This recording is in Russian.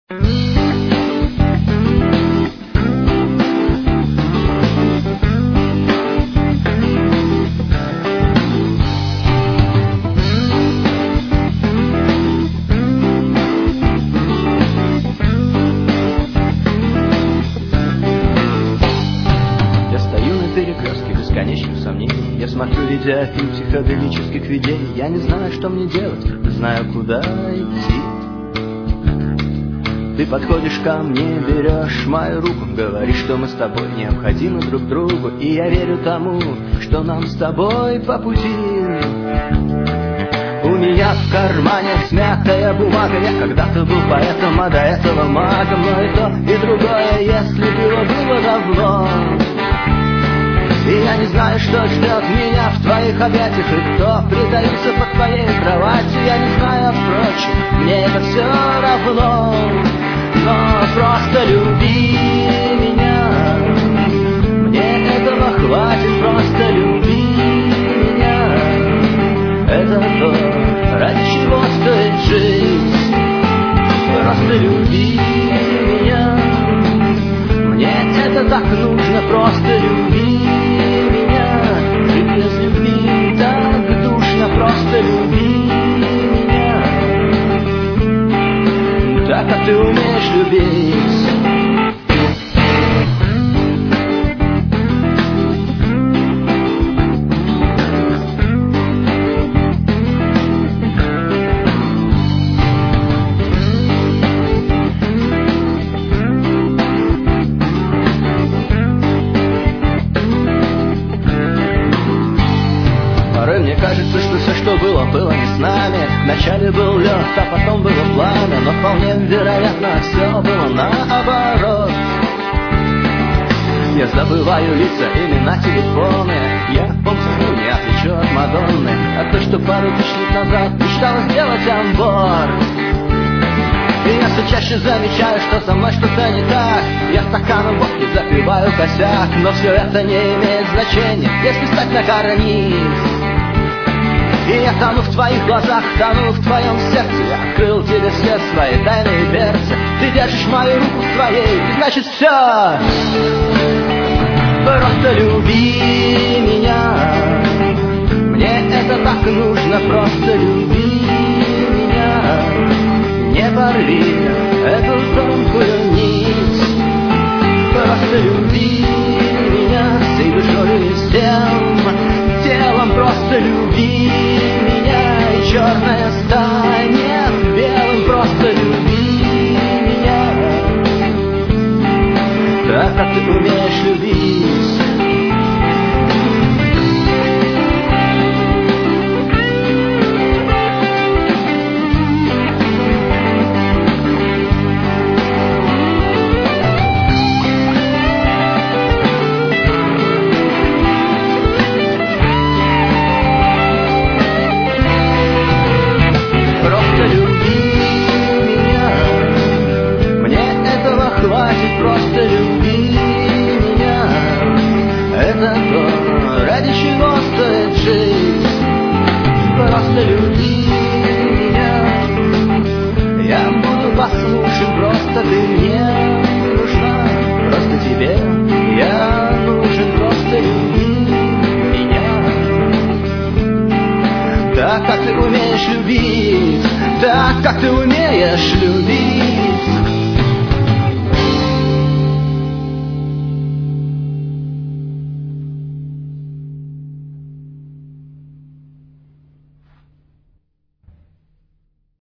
Бесконечных сомнений. Я смотрю видеофильм психоделических видений. Я не знаю, что мне делать, не знаю, куда идти. Ты подходишь ко мне, берешь мою руку, говоришь, что мы с тобой необходимы друг другу. И я верю тому, что нам с тобой по пути. У меня в кармане смятая бумага. Я когда-то был поэтом, а до этого магом. Но и то, и другое, если было давно. И я не знаю, что ждет меня в твоих объятиях, и кто предается под твоей кроватью. Я не знаю, впрочем, мне это все равно. Но просто люби меня, мне этого хватит. Просто люби меня, это то, ради чего стоит жить. Просто люби меня, мне это так нужно. Просто люби меня, жить без любви так душно. Просто люби меня, так, как ты умеешь любить. Мне кажется, что все, что было, было не с нами. Вначале был лед, а потом было пламя. Но вполне вероятно, все было наоборот. Я забываю лица, имена, телефоны. Я полсекунды не отличу от Мадонны. А то, что пару тысяч лет назад мечтала сделать амбор. И я все чаще замечаю, что со мной что-то не так. Я стаканом водки запиваю косяк. Но все это не имеет значения, если стать на карниз. И я тону в твоих глазах, тону в твоем сердце. Я открыл тебе все свои тайные дверцы. Ты держишь мою руку в твоей, и значит все. Просто люби меня, мне это так нужно. Просто люби меня, не порви эту тонкую нить. Просто люби меня всей душой и всем телом. Просто люби меня, и черное станет белым. Просто люби меня, так, как ты умеешь любить. Хватит, просто люби меня. Это то, ради чего стоит жить. Просто люби меня. Я буду послушен, просто ты мне нужна. Просто тебе я нужен. Просто люби меня, так, как ты умеешь любить. Так, как ты умеешь любить.